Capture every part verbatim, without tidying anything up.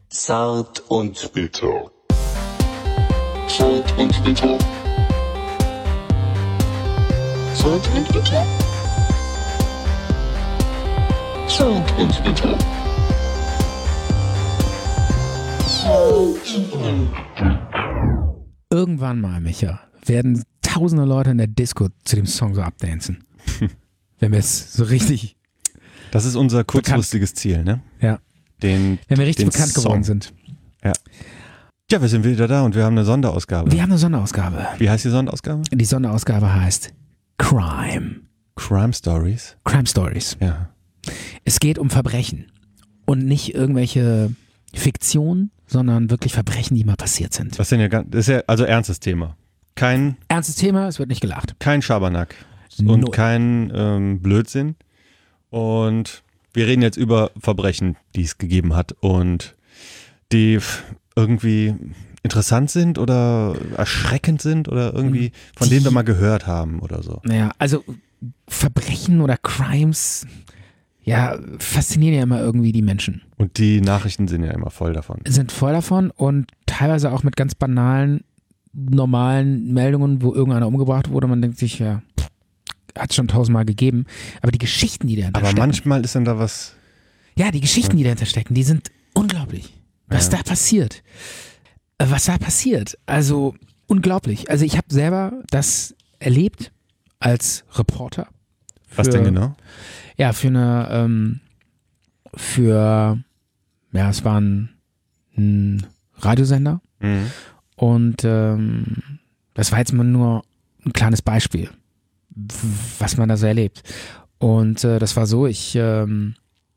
Zart und bitter. Zart und bitter. Zart und bitter. Zart und bitter. Irgendwann mal, Micha, werden tausende Leute in der Disco zu dem Song so abdancen. Wenn wir es so richtig... Das ist unser kurzfristiges Ziel, ne? Ja. Den, Wenn wir richtig den bekannt Song. geworden sind. Ja. Ja, wir sind wieder da und wir haben eine Sonderausgabe. Wir haben eine Sonderausgabe. Wie heißt die Sonderausgabe? Die Sonderausgabe heißt Crime. Crime Stories. Crime Stories. Ja. Es geht um Verbrechen und nicht irgendwelche Fiktion, sondern wirklich Verbrechen, die mal passiert sind. Das, sind ja, ganz- das ist ja also ernstes Thema. Kein, Ernstes Thema, es wird nicht gelacht. kein Schabernack und Null. kein ähm, Blödsinn. Und wir reden jetzt über Verbrechen, die es gegeben hat und die f- irgendwie interessant sind oder erschreckend sind oder irgendwie von Die- denen wir mal gehört haben oder so. Naja, also Verbrechen oder Crimes, ja, faszinieren ja immer irgendwie die Menschen. Und die Nachrichten sind ja immer voll davon. Sind voll davon und teilweise auch mit ganz banalen, normalen Meldungen, wo irgendeiner umgebracht wurde. Man denkt sich, ja, hat es schon tausendmal gegeben. Aber die Geschichten, die dahinter Aber stecken. manchmal ist dann da was. Ja, die Geschichten, die dahinter stecken, die sind unglaublich. Was Ja. da passiert. Äh, Was da passiert. Also unglaublich. Also ich habe selber das erlebt als Reporter. Was Für- denn genau? Ja, für eine, ähm, für, ja, es war ein, ein Radiosender Mhm. und ähm, das war jetzt mal nur ein kleines Beispiel, w- was man da so erlebt. Und äh, das war so, ich, ähm,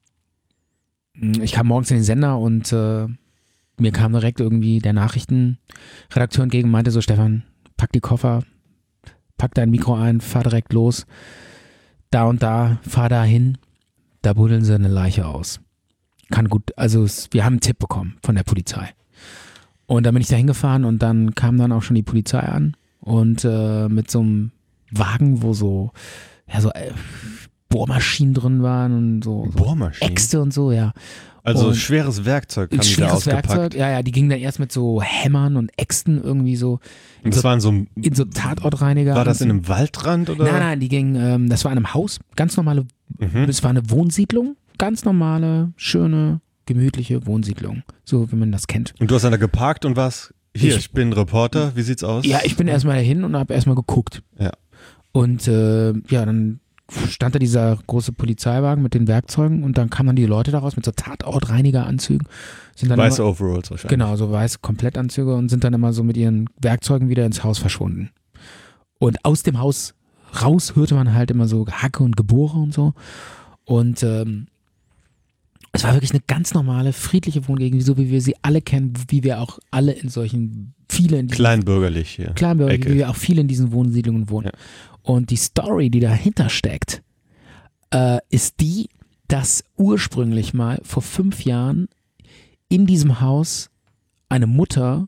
ich kam morgens in den Sender und äh, mir kam direkt irgendwie der Nachrichtenredakteur entgegen und meinte so, Stefan, pack die Koffer, pack dein Mikro ein, fahr direkt los. Da und da, fahr da hin, da buddeln sie eine Leiche aus. Kann gut, also es, wir haben einen Tipp bekommen von der Polizei. Und dann bin ich da hingefahren und dann kam dann auch schon die Polizei an und äh, mit so einem Wagen, wo so, ja, so äh, Bohrmaschinen drin waren und so, so Bohrmaschinen. Äxte und so, ja. Also und- schweres Werkzeug haben die da Schweres ausgepackt. Werkzeug, ja, ja, die gingen dann erst mit so Hämmern und Äxten irgendwie so Und das war in so einem, in so Tatortreiniger. war das in und einem Waldrand oder? Nein, nein, die gingen, ähm, das war in einem Haus, ganz normale, Mhm. das war eine Wohnsiedlung, ganz normale, schöne, gemütliche Wohnsiedlung, so wie man das kennt. Und du hast dann da geparkt und warst, hier, Ich- ich, bin Reporter, wie sieht's aus? Ja, ich bin erstmal dahin und habe erstmal geguckt. Ja. Und äh, ja, dann stand da dieser große Polizeiwagen mit den Werkzeugen und dann kamen dann die Leute daraus mit so Tatortreinigeranzügen. Sind dann Weiße immer, Overalls wahrscheinlich. Genau, so weiße Komplettanzüge und sind dann immer so mit ihren Werkzeugen wieder ins Haus verschwunden. Und aus dem Haus raus hörte man halt immer so Hacke und Gebohre und so. Und ähm, es war wirklich eine ganz normale, friedliche Wohngegend, so wie wir sie alle kennen, wie wir auch alle in solchen, viele in diesen Kleinbürgerlich hier. Kleinbürger, Ecke. wie wir auch viele in diesen Wohnsiedlungen wohnen. Ja. Und die Story, die dahinter steckt, äh, ist die, dass ursprünglich mal vor fünf Jahren in diesem Haus eine Mutter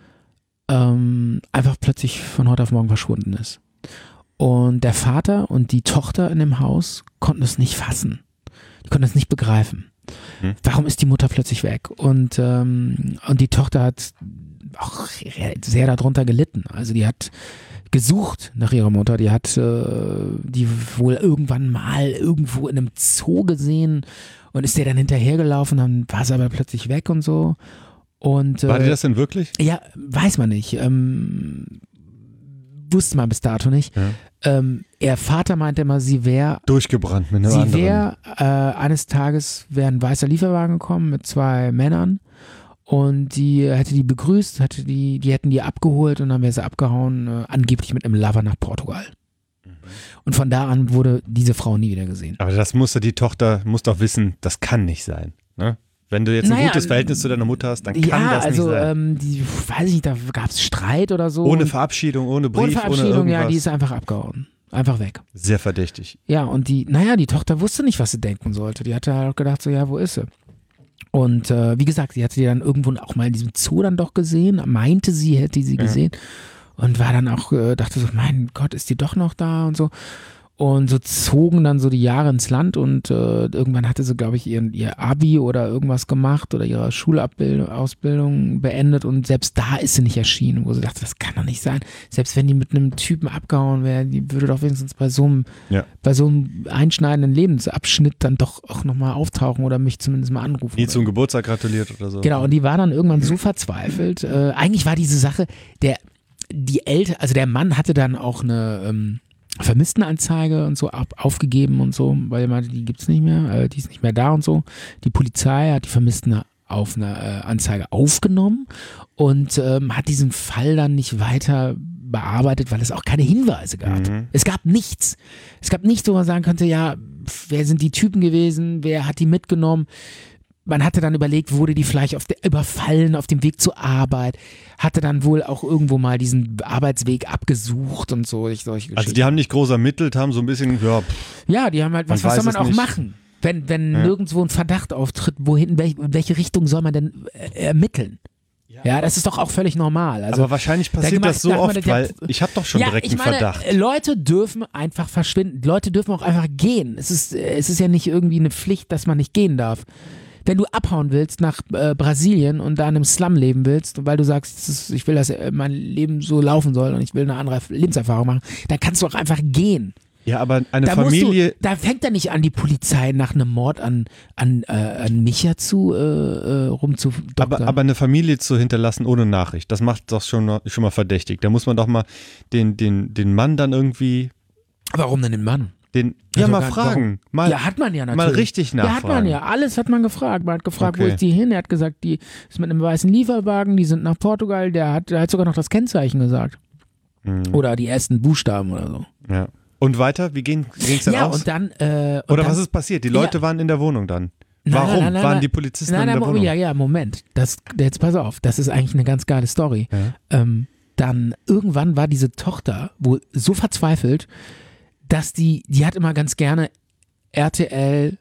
ähm, einfach plötzlich von heute auf morgen verschwunden ist. Und der Vater und die Tochter in dem Haus konnten es nicht fassen. Die konnten es nicht begreifen. Hm. Warum ist die Mutter plötzlich weg? Und, ähm, und die Tochter hat auch sehr darunter gelitten. Also die hat gesucht nach ihrer Mutter. Die hat äh, die wohl irgendwann mal irgendwo in einem Zoo gesehen und ist der dann hinterhergelaufen. Dann war sie aber plötzlich weg und so. Und, äh, War die das denn wirklich? ja, weiß man nicht. Ähm, wusste man bis dato nicht. Ja. Ähm, ihr Vater meinte immer, sie wäre Durchgebrannt mit einem Sie anderen. wäre, äh, eines Tages wäre ein weißer Lieferwagen gekommen mit zwei Männern und die hätte die begrüßt, hätte die, die hätten die abgeholt und dann wäre sie abgehauen, äh, angeblich mit einem Lover nach Portugal. Und von da an wurde diese Frau nie wieder gesehen. Aber das musste die Tochter, muss doch wissen, das kann nicht sein. Ne? Wenn du jetzt ein Naja, gutes Verhältnis zu deiner Mutter hast, dann kann ja, das also, nicht sein. ähm, die, weiß ich nicht, da gab es Streit oder so. Ohne und, Verabschiedung, ohne Brief, ohne ohne Verabschiedung, irgendwas. ja, die ist einfach abgehauen. Einfach weg. Sehr verdächtig. Ja, und die, naja, die Tochter wusste nicht, was sie denken sollte. Die hatte halt auch gedacht, so, ja, wo ist sie? Und äh, wie gesagt, sie hatte die dann irgendwo auch mal in diesem Zoo dann doch gesehen, meinte sie, hätte sie Ja. gesehen und war dann auch, äh, dachte so, mein Gott, ist die doch noch da und so. Und so zogen dann so die Jahre ins Land und äh, irgendwann hatte sie, glaube ich, ihren, ihr Abi oder irgendwas gemacht oder ihre Schulausbildung beendet und selbst da ist sie nicht erschienen, wo sie dachte, das kann doch nicht sein. Selbst wenn die mit einem Typen abgehauen wäre, die würde doch wenigstens bei so einem, Ja. bei so einem einschneidenden Lebensabschnitt dann doch auch nochmal auftauchen oder mich zumindest mal anrufen. Nie zum Geburtstag gratuliert oder so. Genau, und die war dann irgendwann so verzweifelt. Äh, eigentlich war diese Sache, der, die Eltern, also der Mann hatte dann auch eine ähm, Vermisstenanzeige und so ab, aufgegeben und so, weil er meinte, die gibt's nicht mehr, äh, die ist nicht mehr da und so. Die Polizei hat die Vermissten auf eine äh, Anzeige aufgenommen und ähm, hat diesen Fall dann nicht weiter bearbeitet, weil es auch keine Hinweise gab. Mhm. Es gab nichts. Es gab nichts, wo man sagen könnte, ja, wer sind die Typen gewesen, wer hat die mitgenommen? Man hatte dann überlegt, wurde die vielleicht auf der, überfallen auf dem Weg zur Arbeit, hatte dann wohl auch irgendwo mal diesen Arbeitsweg abgesucht und so. Ich, solche Also Geschichten. die haben nicht groß ermittelt, haben so ein bisschen, ja, pff, Ja, die haben halt, was, Man was soll weiß man es auch nicht. machen? Wenn, wenn Ja. nirgendwo ein Verdacht auftritt, wohin, welch, in welche Richtung soll man denn äh, ermitteln? Ja, das ist doch auch völlig normal. Also, aber wahrscheinlich passiert da- das so da- oft, da- weil ich habe doch schon ja, direkt ich einen meine, Verdacht. äh, Leute dürfen einfach verschwinden. Leute dürfen auch einfach gehen. Es ist, äh, es ist ja nicht irgendwie eine Pflicht, dass man nicht gehen darf. Wenn du abhauen willst nach äh, Brasilien und da in einem Slum leben willst, weil du sagst, das ist, ich will, dass äh, mein Leben so laufen soll und ich will eine andere Lebenserfahrung machen, dann kannst du auch einfach gehen. Ja, aber eine Da, Familie, musst du, da fängt er nicht an, die Polizei nach einem Mord an, an, äh, an Micha zu äh, äh, rumzudoktern. aber, aber eine Familie zu hinterlassen ohne Nachricht, das macht doch schon, mal- schon mal verdächtig. Da muss man doch mal den, den, den Mann dann irgendwie, Warum denn den Mann? den, Also ja mal gar- fragen, warum? mal, ja, hat man ja natürlich. mal richtig Ja, hat man nachfragen. ja. Alles hat man gefragt. Man hat gefragt, wo Okay. ist die hin? Er hat gesagt, die ist mit einem weißen Lieferwagen, die sind nach Portugal. Der hat, der hat sogar noch das Kennzeichen gesagt. Mhm. Oder die ersten Buchstaben oder so. Ja. Und weiter, wie ging es dann Ja, aus? und dann. Äh, und Oder dann, was ist passiert? Die Leute Ja. waren in der Wohnung dann. Nein, Warum nein, nein, nein, waren nein. die Polizisten Nein, in der aber, Wohnung? ja, ja, Moment. Das, jetzt pass auf, das ist eigentlich eine ganz geile Story. Ja. Ähm, dann irgendwann war diese Tochter wohl so verzweifelt, dass die, die hat immer ganz gerne R T L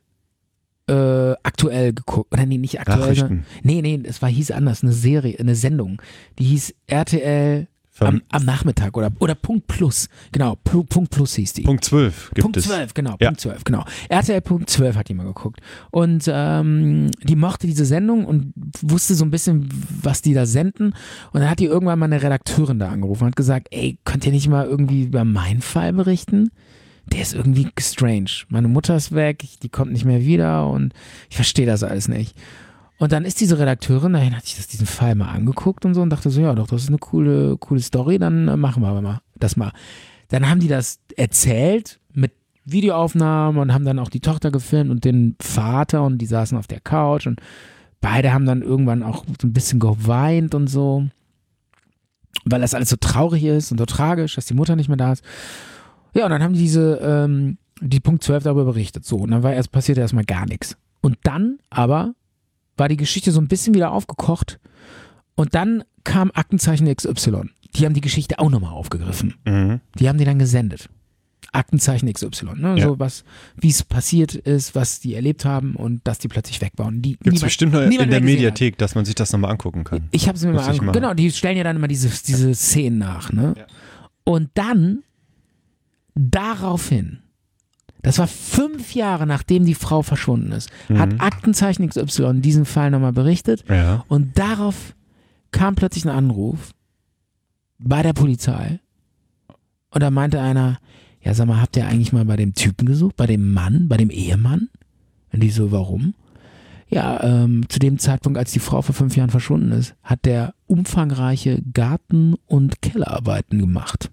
äh, aktuell geguckt. Oder nee, nicht aktuell. Nachrichten. sondern- Nee, nee, es war, hieß anders, eine Serie, eine Sendung. Die hieß R T L am, Verm- am Nachmittag oder, oder Punkt Plus. Genau, Plu- Punkt Plus hieß die. Punkt zwölf gibt Punkt es. zwölf, genau, Ja. Punkt zwölf, genau. R T L Punkt zwölf hat die mal geguckt. Und ähm, die mochte diese Sendung und wusste so ein bisschen, was die da senden. Und dann hat die irgendwann mal eine Redakteurin da angerufen und hat gesagt, ey, könnt ihr nicht mal irgendwie über meinen Fall berichten? Der ist irgendwie strange. Meine Mutter ist weg, ich- die kommt nicht mehr wieder und ich verstehe das alles nicht. Und dann ist diese Redakteurin, dahin hat sich das, diesen Fall mal angeguckt und so und dachte so, ja doch, das ist eine coole, coole Story, dann äh, machen wir aber mal das mal. Dann haben die das erzählt mit Videoaufnahmen und haben dann auch die Tochter gefilmt und den Vater und die saßen auf der Couch und beide haben dann irgendwann auch so ein bisschen geweint und so, weil das alles so traurig ist und so tragisch, dass die Mutter nicht mehr da ist. Ja, und dann haben die diese, ähm, die Punkt zwölf darüber berichtet. So, und dann war erst, passierte erstmal gar nichts. Und dann aber war die Geschichte so ein bisschen wieder aufgekocht und dann kam Aktenzeichen X Y. Die haben die Geschichte auch nochmal aufgegriffen. Mhm. Die haben die dann gesendet. Aktenzeichen X Y, ne? Ja. So was, wie es passiert ist, was die erlebt haben und dass die plötzlich weg waren. Die Gibt es niemand- bestimmt noch in niemand der mehr gesehen hat. Mediathek, dass man sich das nochmal angucken kann. Ich habe es mir Muss mal ich angeguckt. machen. Genau, die stellen ja dann immer diese, diese Szenen nach, ne? Ja. Und dann, daraufhin, das war fünf Jahre nachdem die Frau verschwunden ist, hat Mhm. Aktenzeichen X Y diesen Fall nochmal berichtet Ja. und darauf kam plötzlich ein Anruf bei der Polizei und da meinte einer, ja sag mal, habt ihr eigentlich mal bei dem Typen gesucht, bei dem Mann, bei dem Ehemann? Und die so, warum? Ja, ähm, zu dem Zeitpunkt, als die Frau vor fünf Jahren verschwunden ist, hat der umfangreiche Garten- und Kellerarbeiten gemacht.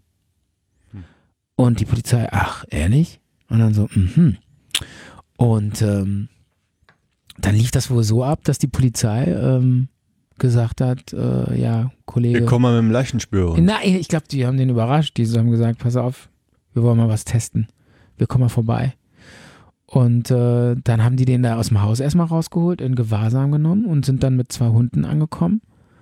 Und die Polizei, ach, ehrlich? Und dann so, mhm. Und ähm, dann lief das wohl so ab, dass die Polizei ähm, gesagt hat, äh, ja, Kollege. Wir kommen mal mit dem Leichenspürer. Nein, ich glaube, die haben den überrascht. Die haben gesagt, pass auf, wir wollen mal was testen. Wir kommen mal vorbei. Und äh, dann haben die den da aus dem Haus erstmal rausgeholt, in Gewahrsam genommen und sind dann mit zwei Hunden angekommen.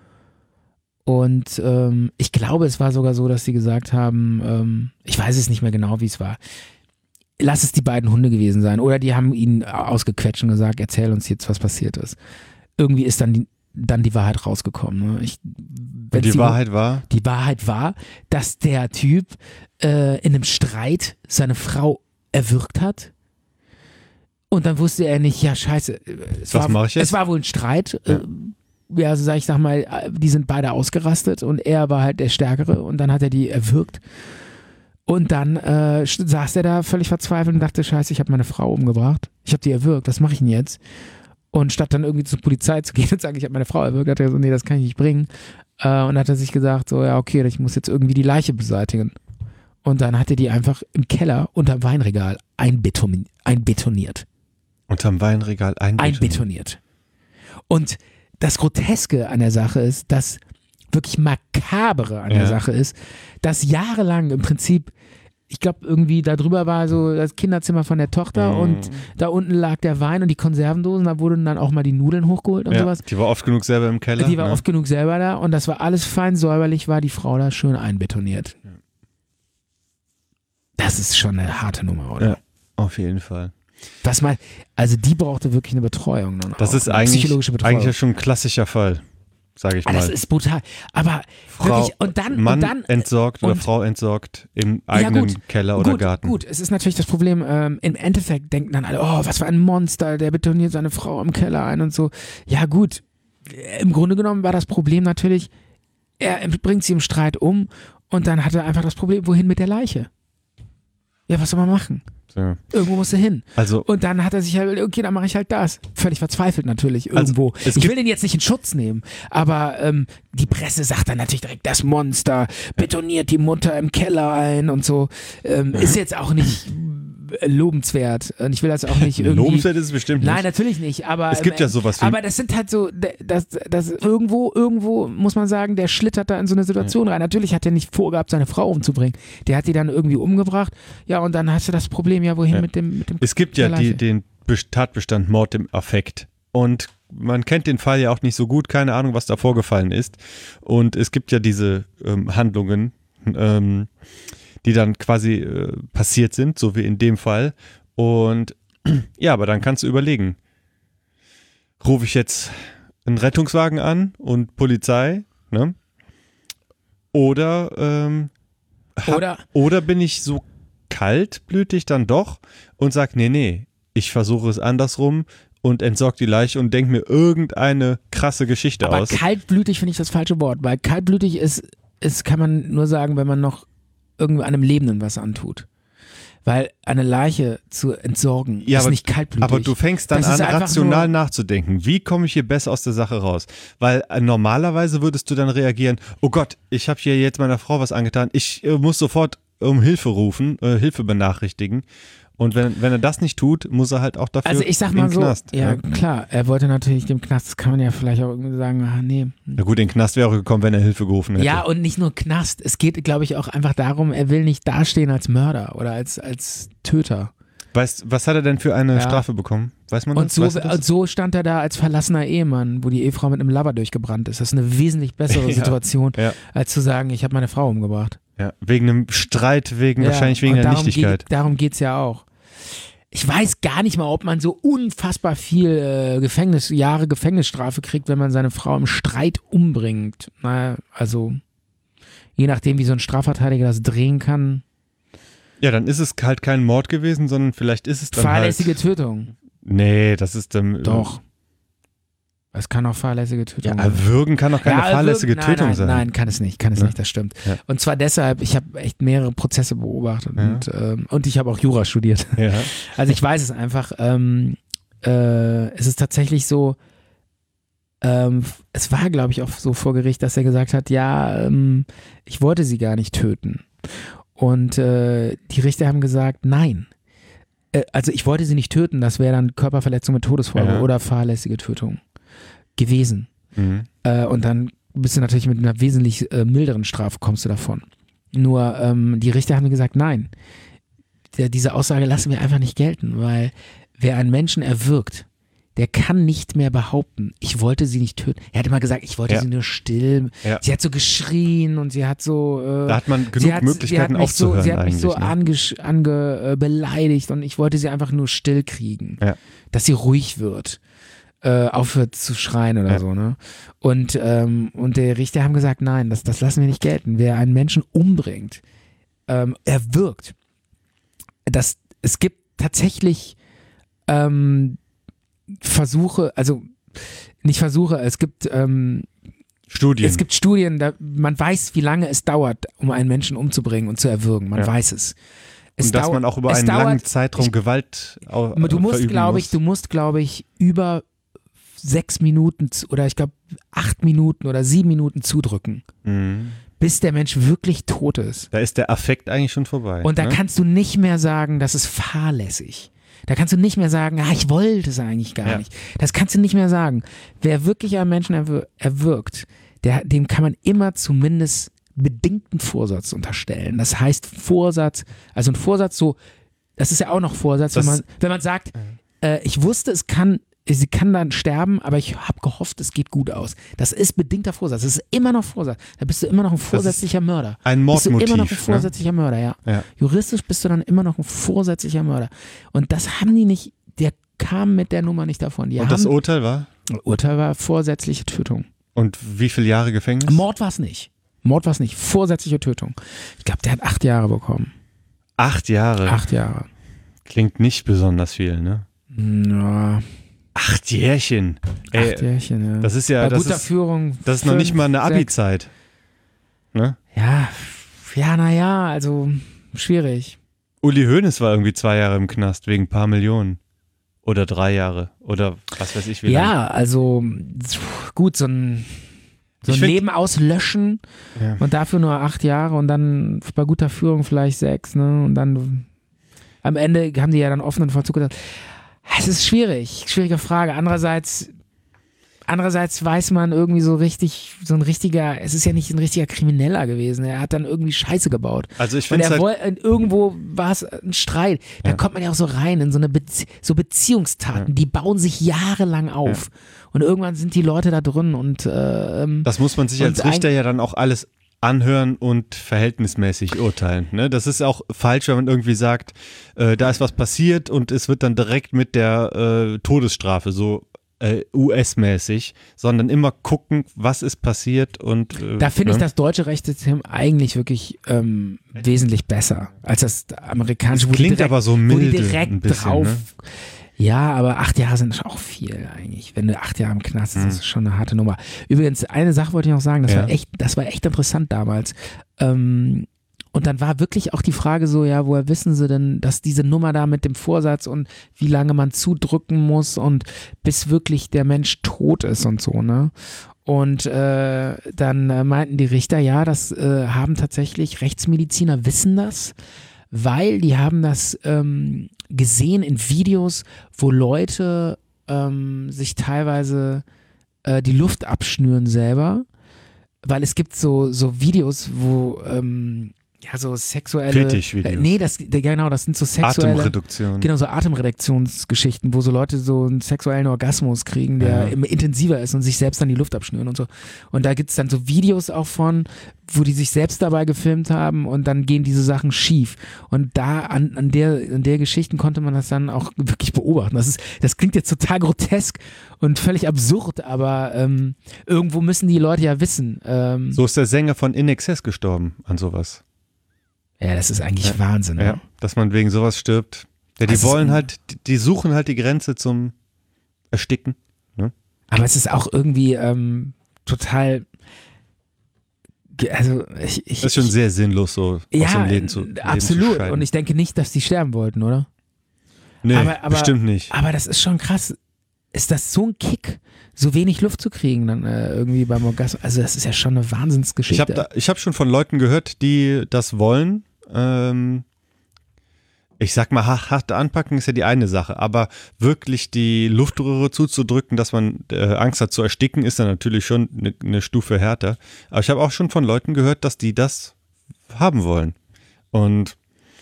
Und ähm, ich glaube, es war sogar so, dass sie gesagt haben, ähm, ich weiß es nicht mehr genau, wie es war. Lass es die beiden Hunde gewesen sein. Oder die haben ihn ausgequetscht und gesagt, erzähl uns jetzt, was passiert ist. Irgendwie ist dann die, dann die Wahrheit rausgekommen. Ne? Ich, Und die sie- Wahrheit war? Die Wahrheit war, dass der Typ äh, in einem Streit seine Frau erwürgt hat. Und dann wusste er nicht, ja scheiße, es, Was war, mach ich jetzt? es war wohl ein Streit. Ja. Äh, ja, also sag ich sag mal, die sind beide ausgerastet und er war halt der Stärkere und dann hat er die erwürgt. Und dann äh, saß er da völlig verzweifelt und dachte, scheiße, ich habe meine Frau umgebracht. Ich habe die erwürgt, was mache ich denn jetzt? Und statt dann irgendwie zur Polizei zu gehen und sagen, ich habe meine Frau erwürgt, hat er gesagt, nee, das kann ich nicht bringen. Äh, und hat er sich gesagt, so, ja, okay, ich muss jetzt irgendwie die Leiche beseitigen. Und dann hat er die einfach im Keller unterm Weinregal einbeton- einbetoniert. Unterm Weinregal einbetoniert. Einbetoniert. Und das Groteske an der Sache ist, das wirklich Makabere an Ja. der Sache ist, dass jahrelang im Prinzip, ich glaube irgendwie da drüber war so das Kinderzimmer von der Tochter Mhm. und da unten lag der Wein und die Konservendosen, da wurden dann auch mal die Nudeln hochgeholt und Ja, sowas. die war oft genug selber im Keller. Die war ne? oft genug selber da und das war alles fein säuberlich, war die Frau da schön einbetoniert. Ja. Das ist schon eine harte Nummer, oder? Ja, auf jeden Fall. Was mal, also die brauchte wirklich eine Betreuung. Dann Das auch, ist eine eigentlich, psychologische Betreuung. eigentlich schon ein klassischer Fall, sage ich Ah, mal. das ist brutal. Aber Frau, wirklich, und dann, Mann und dann entsorgt oder und- Frau entsorgt im eigenen gut, Keller oder gut, Garten. Gut, es ist natürlich das Problem, ähm, im Endeffekt denken dann alle, oh, was für ein Monster, der betoniert seine Frau im Keller ein und so. Ja gut, im Grunde genommen war das Problem natürlich, er bringt sie im Streit um und dann hat er einfach das Problem, wohin mit der Leiche? Ja, was soll man machen? So. Irgendwo muss er hin. Also Und dann hat er sich halt überlegt, okay, dann mache ich halt das. Völlig verzweifelt natürlich irgendwo. es ich gibt- will den jetzt nicht in Schutz nehmen, aber ähm, die Presse sagt dann natürlich direkt, das Monster betoniert die Mutter im Keller ein und so. Ähm, ist jetzt auch nicht äh, lobenswert. Und ich will das auch nicht irgendwie... lobenswert ist es bestimmt Nein, nicht. natürlich nicht, aber Es gibt ähm, ja sowas wie- aber das sind halt so, das, das irgendwo, irgendwo muss man sagen, der schlittert da in so eine Situation rein. Natürlich hat er nicht vorgehabt, seine Frau umzubringen. Der hat die dann irgendwie umgebracht. Ja, und dann hast du das Problem, ja, wohin Ja. mit dem, mit dem Es gibt ja der die, Leiche. den Bes- Tatbestand Mord im Affekt. Und man kennt den Fall ja auch nicht so gut, keine Ahnung, was da vorgefallen ist. Und es gibt ja diese ähm, Handlungen, ähm, die dann quasi äh, passiert sind, so wie in dem Fall. Und ja, aber dann kannst du überlegen, rufe ich jetzt einen Rettungswagen an und Polizei, ne? Oder, ähm, hab- Oder- oder bin ich so kaltblütig dann doch und sag, nee, nee, ich versuche es andersrum und entsorge die Leiche und denke mir irgendeine krasse Geschichte Aber aus. kaltblütig finde ich das falsche Wort, weil kaltblütig ist, ist, kann man nur sagen, wenn man noch irgendwie einem Lebenden was antut. Weil eine Leiche zu entsorgen Ja, ist aber- nicht kaltblütig. Aber du fängst dann Das ist an, einfach rational nur- nachzudenken. Wie komme ich hier besser aus der Sache raus? Weil äh, normalerweise würdest du dann reagieren, oh Gott, ich habe hier jetzt meiner Frau was angetan, ich äh, muss sofort um Hilfe rufen, äh, Hilfe benachrichtigen. Und wenn, wenn er das nicht tut, muss er halt auch dafür Also ich sag in mal den so, Knast. ja, Ja. klar, er wollte natürlich dem Knast, das kann man ja vielleicht auch irgendwie sagen, ah nee. Na gut, in den Knast wäre auch gekommen, wenn er Hilfe gerufen hätte. Ja, und nicht nur Knast, es geht, glaube ich, auch einfach darum, er will nicht dastehen als Mörder oder als, als Töter. Weißt, was hat er denn für eine Ja. Strafe bekommen? Weiß man Und das? so, Weißt du das? und so stand er da als verlassener Ehemann, wo die Ehefrau mit einem Lover durchgebrannt ist. Das ist eine wesentlich bessere Ja. Situation, Ja. als zu sagen, ich habe meine Frau umgebracht. Ja, wegen einem Streit, wegen Ja, wahrscheinlich wegen und der darum Nichtigkeit. Geht, darum geht es ja auch. Ich weiß gar nicht mal, ob man so unfassbar viel äh, Gefängnis, Jahre Gefängnisstrafe kriegt, wenn man seine Frau im Streit umbringt. Naja, also je nachdem, wie so ein Strafverteidiger das drehen kann. Ja, dann ist es halt kein Mord gewesen, sondern vielleicht ist es dann Fahrlässige halt... Tötung. Nee, das ist... Ähm, Doch. Es kann auch fahrlässige Tötung Ja, sein. erwürgen kann doch keine Ja, fahrlässige nein, Tötung nein, sein. Nein, kann es nicht, kann es Ne? nicht, das stimmt. Ja. Und zwar deshalb, ich habe echt mehrere Prozesse beobachtet Ja. und, ähm, und ich habe auch Jura studiert. Ja. Also ich weiß es einfach. Ähm, äh, es ist tatsächlich so, ähm, es war, glaube ich, auch so vor Gericht, dass er gesagt hat, ja, ähm, ich wollte sie gar nicht töten. Und äh, die Richter haben gesagt, nein. Äh, also ich wollte sie nicht töten, das wäre dann Körperverletzung mit Todesfolge Ja. oder fahrlässige Tötung gewesen. Mhm. Äh, und dann bist du natürlich mit einer wesentlich äh, milderen Strafe kommst du davon. Nur ähm, die Richter haben gesagt, nein. Der, diese Aussage lassen wir einfach nicht gelten, weil wer einen Menschen erwürgt, der kann nicht mehr behaupten, ich wollte sie nicht töten. Er hat immer gesagt, ich wollte Ja. sie nur still. Ja. Sie hat so geschrien und sie hat so. Äh, Da hat man sie genug hat, Möglichkeiten sie hat mich so, aufzuhören Sie hat mich eigentlich. so ne? ange, ange, äh, beleidigt und ich wollte sie einfach nur still kriegen. Ja. Dass sie ruhig wird. Äh, aufhört zu schreien oder Ja. so, ne? Und, ähm, und der Richter haben gesagt, nein, das, das lassen wir nicht gelten. Wer einen Menschen umbringt, ähm, erwürgt, das es gibt tatsächlich ähm, Versuche, also nicht Versuche, es gibt ähm, Studien. Es gibt Studien, da man weiß, wie lange es dauert, um einen Menschen umzubringen und zu erwürgen. Man Ja. weiß es. es und dass dau- man auch über es einen dauert, langen Zeitraum ich, Gewalt au- Du musst, verüben glaube muss. ich, du musst, glaube ich, über sechs Minuten zu- oder ich glaube acht Minuten oder sieben Minuten zudrücken, Mhm. bis der Mensch wirklich tot ist. Da ist der Affekt eigentlich schon vorbei. Und da ne? kannst du nicht mehr sagen, das ist fahrlässig. Da kannst du nicht mehr sagen, ah, ich wollte es eigentlich gar Ja. nicht. Das kannst du nicht mehr sagen. Wer wirklich einen Menschen erwür- erwürgt, der, dem kann man immer zumindest bedingten Vorsatz unterstellen. Das heißt Vorsatz, also ein Vorsatz so, das ist ja auch noch Vorsatz, wenn Das- man, wenn man sagt, äh, ich wusste, es kann, sie kann dann sterben, aber ich habe gehofft, es geht gut aus. Das ist bedingter Vorsatz. Das ist immer noch Vorsatz. Da bist du immer noch ein vorsätzlicher Mörder. ein Bist du Mordmotiv. immer noch ein ne? vorsätzlicher Mörder, ja. Ja. Juristisch bist du dann immer noch ein vorsätzlicher Mörder. Und das haben die nicht, der kam mit der Nummer nicht davon. Die Und haben, das Urteil war? Urteil war vorsätzliche Tötung. Und wie viele Jahre Gefängnis? Mord war es nicht. Mord war es nicht. Vorsätzliche Tötung. Ich glaube, der hat acht Jahre bekommen. Acht Jahre. Acht Jahre. Klingt nicht besonders viel, ne? Ja, Acht Jährchen. Ey, acht Jährchen, ja. das ist ja, Bei das guter ist, Führung. das ist noch nicht fünf, mal eine sechs. Abi-Zeit. Ne? Ja, ja, naja, also schwierig. Uli Hoeneß war irgendwie zwei Jahre im Knast wegen ein paar Millionen. Oder drei Jahre. Oder was weiß ich wie lange. Ja, also gut, so ein, so Ich ein find- Leben auslöschen Ja. und dafür nur acht Jahre und dann bei guter Führung vielleicht sechs, ne? Und dann am Ende haben die ja dann offenen Vollzug gesagt. Es ist schwierig, schwierige Frage. Andererseits, andererseits weiß man irgendwie so richtig, so ein richtiger, es ist ja nicht ein richtiger Krimineller gewesen. Er hat dann irgendwie Scheiße gebaut. Also ich Und finde er halt, woll- irgendwo war es ein Streit. Da Ja. kommt man ja auch so rein in so eine Bezie so Beziehungstaten, die bauen sich jahrelang auf. Und irgendwann sind die Leute da drin und äh, ähm, das muss man sich und als Richter ja dann auch alles anhören und verhältnismäßig urteilen. Ne? Das ist auch falsch, wenn man irgendwie sagt, äh, da ist was passiert und es wird dann direkt mit der äh, Todesstrafe so äh, U S-mäßig, sondern immer gucken, was ist passiert und äh, da finde ich ne? das deutsche Rechtssystem eigentlich wirklich ähm, wesentlich besser als das amerikanische. wo die Klingt direkt, aber so wo die milde direkt ein bisschen, drauf. ne? Ja, aber acht Jahre sind auch viel eigentlich. Wenn du acht Jahre im Knast bist, Mhm. das ist schon eine harte Nummer. Übrigens, eine Sache wollte ich noch sagen, das Ja. war echt, das war echt interessant damals. Ähm, und dann war wirklich auch die Frage so, ja, woher wissen sie denn, dass diese Nummer da mit dem Vorsatz und wie lange man zudrücken muss und bis wirklich der Mensch tot ist und so, ne? Und äh, dann äh, meinten die Richter, ja, das äh, haben tatsächlich Rechtsmediziner wissen das, weil die haben das ähm, gesehen in Videos, wo Leute ähm, sich teilweise äh, die Luft abschnüren selber, weil es gibt so, so Videos, wo ähm, ja so sexuelle Fetischvideos. Äh, nee, das genau, das sind so sexuelle Atemreduktion. Genau, so Atemreduktionsgeschichten, wo so Leute so einen sexuellen Orgasmus kriegen, der Ja. immer intensiver ist und sich selbst dann die Luft abschnüren und so. Und da gibt es dann so Videos auch von, wo die sich selbst dabei gefilmt haben und dann gehen diese Sachen schief. Und da an, an, der, an der Geschichten konnte man das dann auch wirklich beobachten. Das, ist, das klingt jetzt total grotesk und völlig absurd, aber ähm, irgendwo müssen die Leute ja wissen. Ähm, So ist der Sänger von In Excess gestorben an sowas. ja, das ist eigentlich Wahnsinn. Ne? Ja, dass man wegen sowas stirbt. Ja, die Das ist wollen ein- halt, die, die suchen halt die Grenze zum Ersticken. Aber es ist auch irgendwie ähm, total. ge- Also ich, ich, Das ist schon sehr sinnlos, so aus ja, dem Leben zu Leben absolut. zu scheiden. Und ich denke nicht, dass die sterben wollten, oder? nee, aber- aber- bestimmt nicht. Aber das ist schon krass. Ist das so ein Kick, so wenig Luft zu kriegen dann äh, irgendwie beim Orgasmus? Also das ist ja schon eine Wahnsinnsgeschichte. Ich habe da, ich hab schon von Leuten gehört, die das wollen. Ähm, ich sag mal, hart, hart anpacken ist ja die eine Sache, aber wirklich die Luftröhre zuzudrücken, dass man äh, Angst hat zu ersticken, ist dann natürlich schon eine ne Stufe härter. Aber ich habe auch schon von Leuten gehört, dass die das haben wollen. Und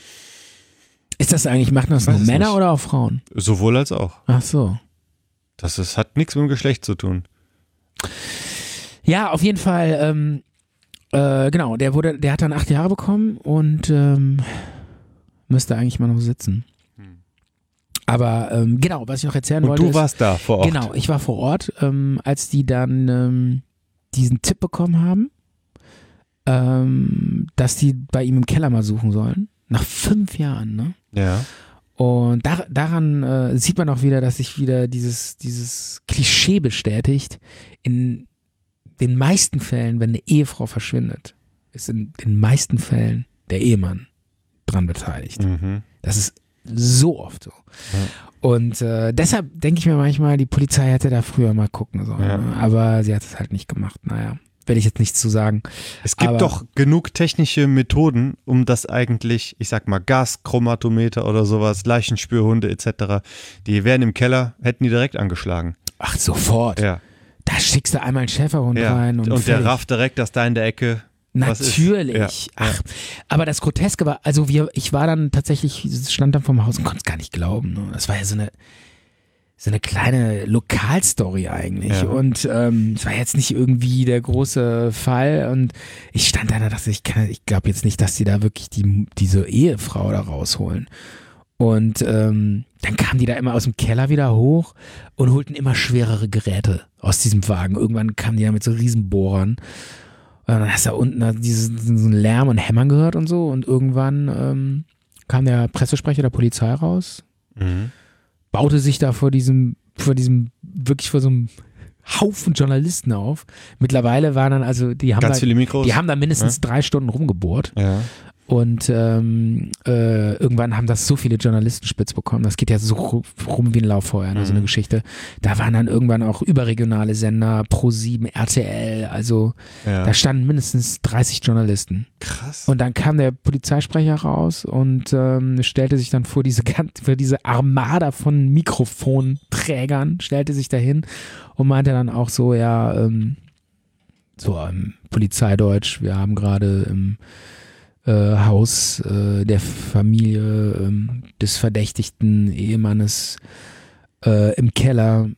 Ist das eigentlich, machen das Weiß nur es Männer nicht. oder auch Frauen? sowohl als auch. Ach so. Das ist, hat nichts mit dem Geschlecht zu tun. Ja, auf jeden Fall, ähm, äh, genau, der wurde, der hat dann acht Jahre bekommen und ähm, müsste eigentlich mal noch sitzen. Aber ähm, genau, was ich noch erzählen Und wollte. du ist, warst da vor Ort. Genau, ich war vor Ort, ähm, als die dann ähm, diesen Tipp bekommen haben, ähm, dass die bei ihm im Keller mal suchen sollen. Nach fünf Jahren, ne? Ja. Und da, daran äh, sieht man auch wieder, dass sich wieder dieses, dieses Klischee bestätigt. In den meisten Fällen, wenn eine Ehefrau verschwindet, ist in den meisten Fällen der Ehemann dran beteiligt. Mhm. Das ist so oft so. Ja. Und äh, deshalb denke ich mir manchmal, die Polizei hätte da früher mal gucken sollen. Ja. Ne? Aber sie hat es halt nicht gemacht. Naja, will ich jetzt nichts zu sagen. Es gibt Aber- doch genug technische Methoden, um das eigentlich, ich sag mal, Gaschromatometer oder sowas, Leichenspürhunde et cetera, die wären im Keller, hätten die direkt angeschlagen. Ach, sofort. Ja. Da schickst du einmal einen Schäferhund ja. rein. Und, Und der fertig. rafft direkt, dass da in der Ecke was ist. Natürlich. Ja. Ach, aber das Groteske war, also wir, ich war dann tatsächlich, stand dann vorm Haus und konnte es gar nicht glauben. Ne? Das war ja so eine, so eine kleine Lokalstory eigentlich. Ja. Und ähm, es war jetzt nicht irgendwie der große Fall. Und ich stand da und dachte, ich, kann- ich glaube jetzt nicht, dass die da wirklich die, diese Ehefrau da rausholen. Und ähm, dann kamen die da immer aus dem Keller wieder hoch und holten immer schwerere Geräte aus diesem Wagen. Irgendwann kamen die da mit so Riesenbohrern. Und dann hast du da unten da diesen, diesen Lärm und Hämmern gehört und so. Und irgendwann ähm, kam der Pressesprecher der Polizei raus, Mhm. baute sich da vor diesem, vor diesem, wirklich vor so einem Haufen Journalisten auf. Mittlerweile waren dann also, die haben Ganz da, viele Mikros. die haben da mindestens drei Stunden rumgebohrt. ja. Und ähm, äh, irgendwann haben das so viele Journalisten spitz bekommen. Das geht ja so ru- rum wie ein Lauffeuer, ne, so eine Mhm. Geschichte. Da waren dann irgendwann auch überregionale Sender, Pro sieben, R T L, also ja. da standen mindestens dreißig Journalisten. Krass. Und dann kam der Polizeisprecher raus und ähm, stellte sich dann vor diese, gan- vor diese Armada von Mikrofonträgern, stellte sich dahin und meinte dann auch so, ja, ähm, so im Polizeideutsch, wir haben gerade im äh, Haus äh, der Familie ähm, des verdächtigten Ehemannes äh, im Keller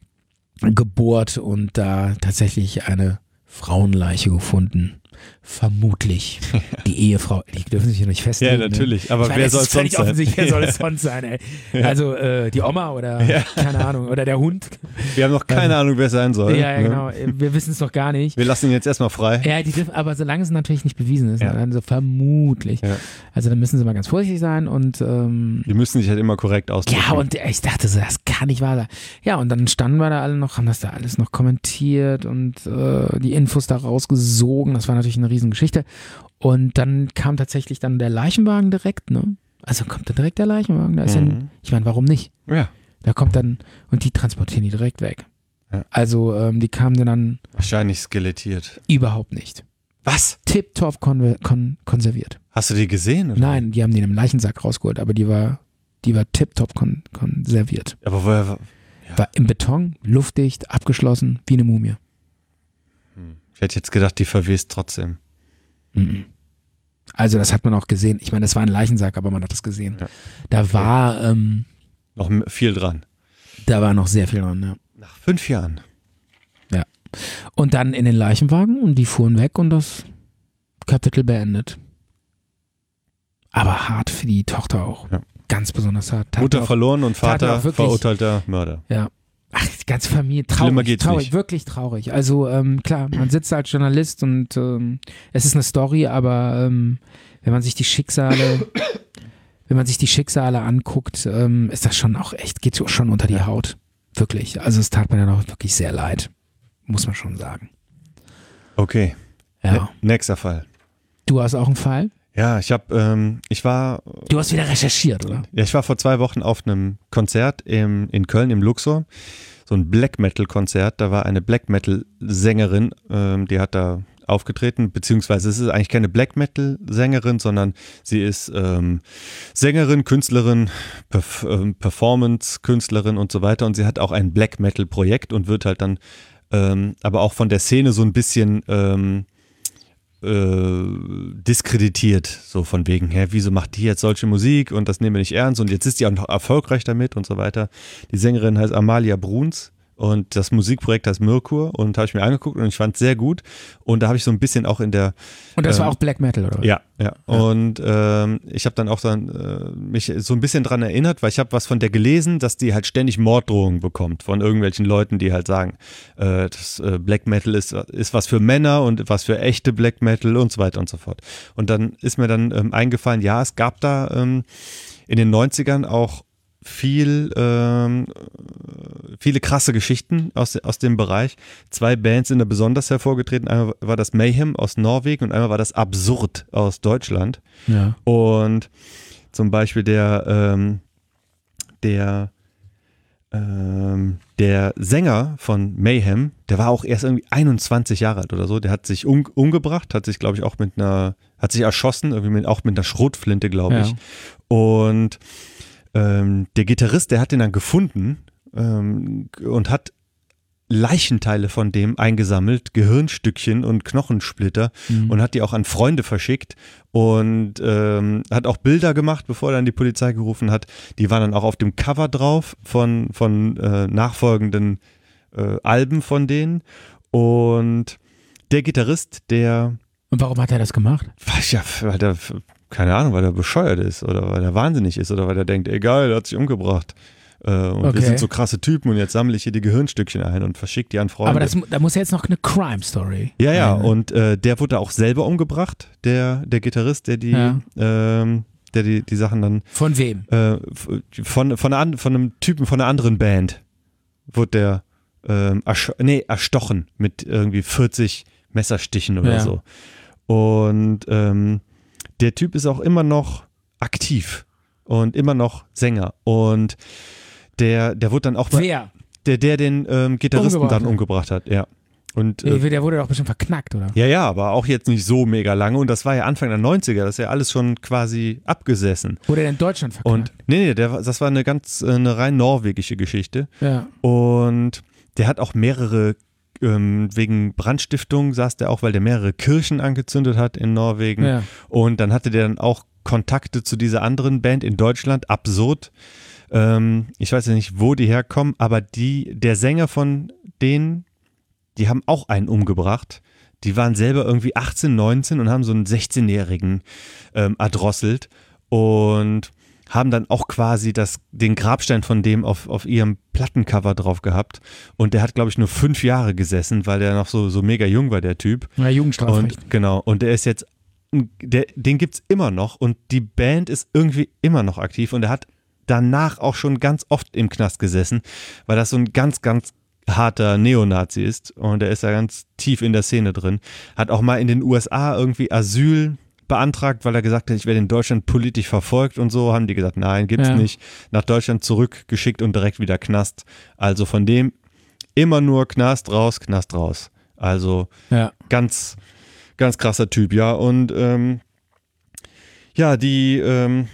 gebohrt und da tatsächlich eine Frauenleiche gefunden. Vermutlich die Ehefrau. Die dürfen sich ja nicht festlegen. Ja, natürlich. Aber Ne? Ich meine, wer es soll ist es völlig sonst sein? offensichtlich, wer soll es sonst sein, ey? Also äh, die Oma oder Ja. keine Ahnung, oder der Hund. Wir haben noch keine Ahnung, wer es sein soll. Ja, ja, ne? genau. Wir wissen es noch gar nicht. Wir lassen ihn jetzt erstmal frei. Ja, die dürfen, aber solange es natürlich nicht bewiesen ist, Ja. ne, dann so vermutlich. Ja. Also dann müssen sie mal ganz vorsichtig sein und ähm, Die müssen sich halt immer korrekt ausdrücken. ja, und ich dachte so, das kann nicht wahr sein. Ja, und dann standen wir da alle noch, haben das da alles noch kommentiert und äh, die Infos da rausgesogen. Das war natürlich eine Riesengeschichte. Und dann kam tatsächlich dann der Leichenwagen direkt, ne? Also kommt dann direkt der Leichenwagen. Da ist ja, Mhm. ich meine, warum nicht? Ja, Da kommt dann, und die transportieren die direkt weg. Ja. Also ähm, die kamen dann wahrscheinlich skelettiert. überhaupt nicht. Was? Tipptopp konver- kon konserviert. Hast du die gesehen? Oder? Nein, die haben die in einem Leichensack rausgeholt, aber die war, die war tipptopp kon konserviert. Aber woher? war- Ja. War im Beton, luftdicht, abgeschlossen, wie eine Mumie. Hm. Ich hätte jetzt gedacht, die verwest trotzdem. Mhm. Also das hat man auch gesehen. Ich meine, das war ein Leichensack, aber man hat das gesehen. Ja. Da war, ähm, Noch m- viel dran. da war noch sehr viel dran, ja. Nach fünf Jahren. Und dann in den Leichenwagen und die fuhren weg und das Kapitel beendet. Aber hart für die Tochter auch. Ja. Ganz besonders hart. Tat Mutter auch, verloren und tat Vater auch wirklich- verurteilter Mörder. Ja. Ach, die ganze Familie, Schlimmer traurig, geht's traurig, nicht. wirklich traurig. Also ähm, klar, man sitzt als Journalist und ähm, es ist eine Story, aber ähm, wenn man sich die Schicksale, wenn man sich die Schicksale anguckt, ähm, ist das schon auch echt, geht so schon unter die Ja. Haut. Wirklich. Also es tat mir dann auch wirklich sehr leid. Muss man schon sagen. Okay. Ja. Ne- nächster Fall. Du hast auch einen Fall? Ja, ich habe, ähm, ich war, Du hast wieder recherchiert, oder? ja, ich war vor zwei Wochen auf einem Konzert im, in Köln im Luxor, so ein Black Metal Konzert. Da war eine Black Metal Sängerin, ähm, die hat da aufgetreten, beziehungsweise es ist eigentlich keine Black Metal Sängerin, sondern sie ist ähm, Sängerin, Künstlerin, Perf ähm, Performance Künstlerin und so weiter. Und sie hat auch ein Black Metal Projekt und wird halt dann, ähm, aber auch von der Szene so ein bisschen ähm, äh, diskreditiert, so von wegen, hä, wieso macht die jetzt solche Musik und das nehmen wir nicht ernst und jetzt ist die auch noch erfolgreich damit und so weiter. Die Sängerin heißt Amalia Bruns und das Musikprojekt heißt Merkur und habe ich mir angeguckt und ich fand es sehr gut und da habe ich so ein bisschen auch in der Und das war Ähm, auch Black Metal, oder? ja, ja. Und ähm, ich habe dann auch dann äh, mich so ein bisschen dran erinnert, weil ich habe was von der gelesen, dass die halt ständig Morddrohungen bekommt von irgendwelchen Leuten, die halt sagen, äh, das äh, Black Metal ist, ist was für Männer und was für echte Black Metal und so weiter und so fort. Und dann ist mir dann ähm, eingefallen, ja, es gab da ähm, in den neunzigern auch viel, ähm, viele krasse Geschichten aus, aus dem Bereich. Zwei Bands sind da besonders hervorgetreten. Einmal war das Mayhem aus Norwegen und einmal war das Absurd aus Deutschland. Ja. Und zum Beispiel der, ähm, der, ähm, der Sänger von Mayhem, der war auch erst irgendwie einundzwanzig Jahre alt oder so. Der hat sich um, umgebracht, hat sich, glaube ich, auch mit einer, hat sich erschossen, irgendwie mit, auch mit einer Schrotflinte, glaube ich. Ja. Und ähm, der Gitarrist, der hat den dann gefunden ähm, und hat Leichenteile von dem eingesammelt, Gehirnstückchen und Knochensplitter Mhm. und hat die auch an Freunde verschickt und ähm, hat auch Bilder gemacht, bevor er dann die Polizei gerufen hat. Die waren dann auch auf dem Cover drauf von, von äh, nachfolgenden äh, Alben von denen. Und der Gitarrist, der, Und warum hat er das gemacht? weiß ja, weil der, keine Ahnung, weil er bescheuert ist oder weil er wahnsinnig ist oder weil er denkt, egal, er hat sich umgebracht. Äh, und Okay. wir sind so krasse Typen und jetzt sammle ich hier die Gehirnstückchen ein und verschicke die an Freunde. Aber das, mu- da muss ja jetzt noch eine Crime-Story. Ja, ja, rein, ne? und äh, der wurde auch selber umgebracht, der, der Gitarrist, der die, Ja. ähm, der die, die Sachen dann Von wem? äh, f- von, von, einer, an- von einem Typen von einer anderen Band wurde der ähm, ersch nee, erstochen mit irgendwie vierzig Messerstichen oder Ja. so. Und ähm, der Typ ist auch immer noch aktiv und immer noch Sänger. Und der, der wurde dann auch bei, Wer? der, der den ähm, Gitarristen Umgebracht dann hat. umgebracht hat, ja. Und äh, Der wurde doch bestimmt verknackt, oder? ja, ja, aber auch jetzt nicht so mega lange. Und das war ja Anfang der neunziger, das ist ja alles schon quasi abgesessen. Wurde er in Deutschland verknackt? Und nee, nee, der, war- das war eine ganz, äh, eine rein norwegische Geschichte. ja. Und der hat auch mehrere, ähm, wegen Brandstiftung saß der auch, weil der mehrere Kirchen angezündet hat in Norwegen. Ja. Und dann hatte der dann auch Kontakte zu dieser anderen Band in Deutschland, Absurd. Ähm, ich weiß ja nicht, wo die herkommen, aber die, der Sänger von denen, die haben auch einen umgebracht. Die waren selber irgendwie achtzehn, neunzehn und haben so einen sechzehnjährigen ähm, erdrosselt und haben dann auch quasi das, den Grabstein von dem auf, auf ihrem Plattencover drauf gehabt. Und der hat, glaube ich, nur fünf Jahre gesessen, weil der noch so, so mega jung war, der Typ. Ja, Jugendstrafrecht. Und genau, und der ist jetzt, der, den gibt's immer noch und die Band ist irgendwie immer noch aktiv und er hat danach auch schon ganz oft im Knast gesessen, weil das so ein ganz, ganz harter Neonazi ist und er ist ja ganz tief in der Szene drin. Hat auch mal in den U S A irgendwie Asyl beantragt, weil er gesagt hat, ich werde in Deutschland politisch verfolgt und so, haben die gesagt, nein, gibt's Ja. nicht. Nach Deutschland zurückgeschickt und direkt wieder Knast. Also von dem immer nur Knast raus, Knast raus. Also Ja. ganz, ganz krasser Typ, ja. Und ähm, ja, die ähm,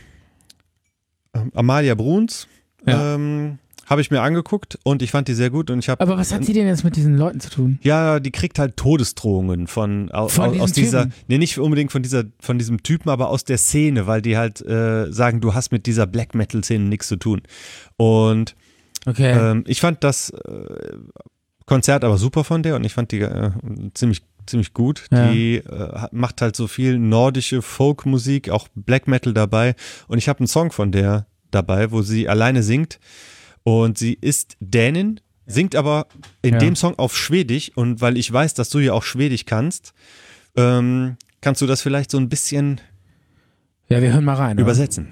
Amalia Bruns Ja. ähm, habe ich mir angeguckt und ich fand die sehr gut und ich habe Aber was hat sie denn jetzt mit diesen Leuten zu tun? ja, die kriegt halt Todesdrohungen von, au, Von au, diesem aus dieser, Typen? nee, nicht unbedingt von dieser, von diesem Typen, aber aus der Szene, weil die halt äh, sagen, du hast mit dieser Black Metal Szene nichts zu tun. Und Okay. ähm, ich fand das äh, Konzert aber super von der und ich fand die äh, ziemlich ziemlich gut. Ja. Die äh, hat- macht halt so viel nordische Folkmusik, auch Black Metal dabei und ich habe einen Song von der dabei, wo sie alleine singt und sie ist Dänin, singt aber in Ja. dem Song auf Schwedisch und weil ich weiß, dass du ja auch Schwedisch kannst, ähm, kannst du das vielleicht so ein bisschen ja, wir hören mal rein. oder? übersetzen.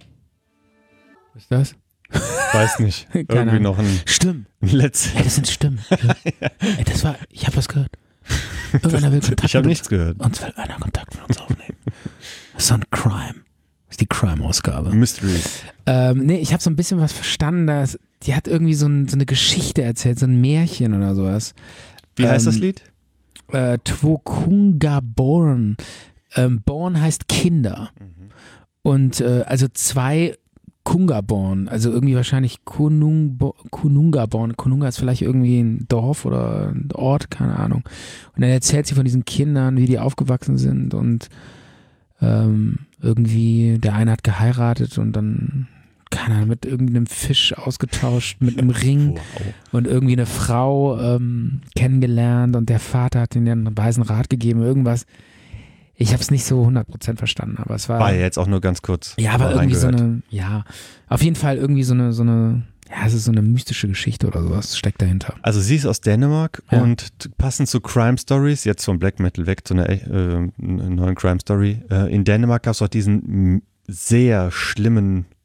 Was ist das? Weiß nicht. Keine Irgendwie Ahnung. noch ein Stimmen. Letz. Ja, das sind Stimmen. Ey, das war, ich habe was gehört. Irgendeiner will Kontakt Ich habe mit nichts gehört. uns. Uns will einer Kontakt mit uns aufnehmen. Das ist so ein Crime. Das ist die Crime-Ausgabe. Mystery. Ähm, nee, ich habe so ein bisschen was verstanden. Dass, die hat irgendwie so, ein, so eine Geschichte erzählt, so ein Märchen oder sowas. Wie heißt Ähm, das Lied? Äh, Twokunga Born. Ähm, Born heißt Kinder. Und äh, also zwei Kungaborn, also irgendwie wahrscheinlich Kunungbo- Kunungaborn. Kununga ist vielleicht irgendwie ein Dorf oder ein Ort, keine Ahnung. Und dann erzählt sie von diesen Kindern, wie die aufgewachsen sind und ähm, irgendwie der eine hat geheiratet und dann, keine Ahnung, mit irgendeinem Fisch ausgetauscht, mit einem Ring Wow. und irgendwie eine Frau ähm, kennengelernt und der Vater hat ihnen einen weisen Rat gegeben, irgendwas. Ich habe es nicht so hundert Prozent verstanden, aber es war... War ja jetzt auch nur ganz kurz. Ja, aber mal irgendwie so reingehört. eine, ja, auf jeden Fall irgendwie so eine, so eine, ja, es ist so eine mystische Geschichte oder sowas steckt dahinter. Also sie ist aus Dänemark Ja. und t- passend zu Crime Stories, jetzt vom Black Metal weg zu einer äh, neuen Crime Story. Äh, in Dänemark gab es auch diesen m, sehr schlimmen